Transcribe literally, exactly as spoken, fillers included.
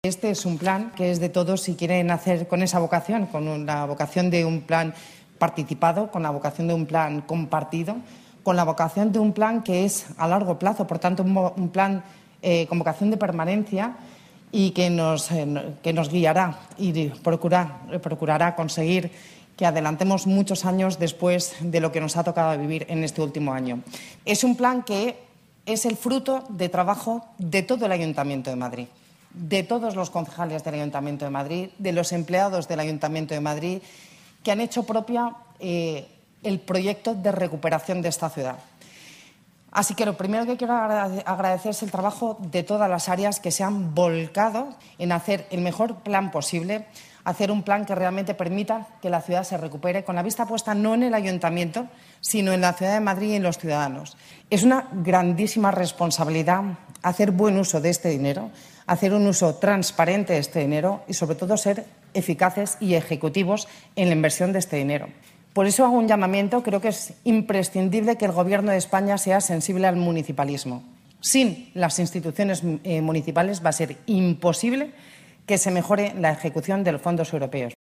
Este es un plan que es de todos si quieren hacer con esa vocación, con la vocación de un plan participado, con la vocación de un plan compartido, con la vocación de un plan que es a largo plazo, por tanto, un, un plan eh, con vocación de permanencia y que nos, eh, que nos guiará y procura, procurará conseguir que adelantemos muchos años después de lo que nos ha tocado vivir en este último año. Es un plan que es el fruto de trabajo de todo el Ayuntamiento de Madrid, de todos los concejales del Ayuntamiento de Madrid, de los empleados del Ayuntamiento de Madrid, que han hecho propia eh, el proyecto de recuperación de esta ciudad. Así que lo primero que quiero agradecer es el trabajo de todas las áreas que se han volcado en hacer el mejor plan posible, hacer un plan que realmente permita que la ciudad se recupere, con la vista puesta no en el Ayuntamiento, sino en la ciudad de Madrid y en los ciudadanos. Es una grandísima responsabilidad hacer buen uso de este dinero, hacer un uso transparente de este dinero y, sobre todo, ser eficaces y ejecutivos en la inversión de este dinero. Por eso hago un llamamiento. Creo que es imprescindible que el Gobierno de España sea sensible al municipalismo. Sin las instituciones eh, municipales va a ser imposible que se mejore la ejecución de los fondos europeos.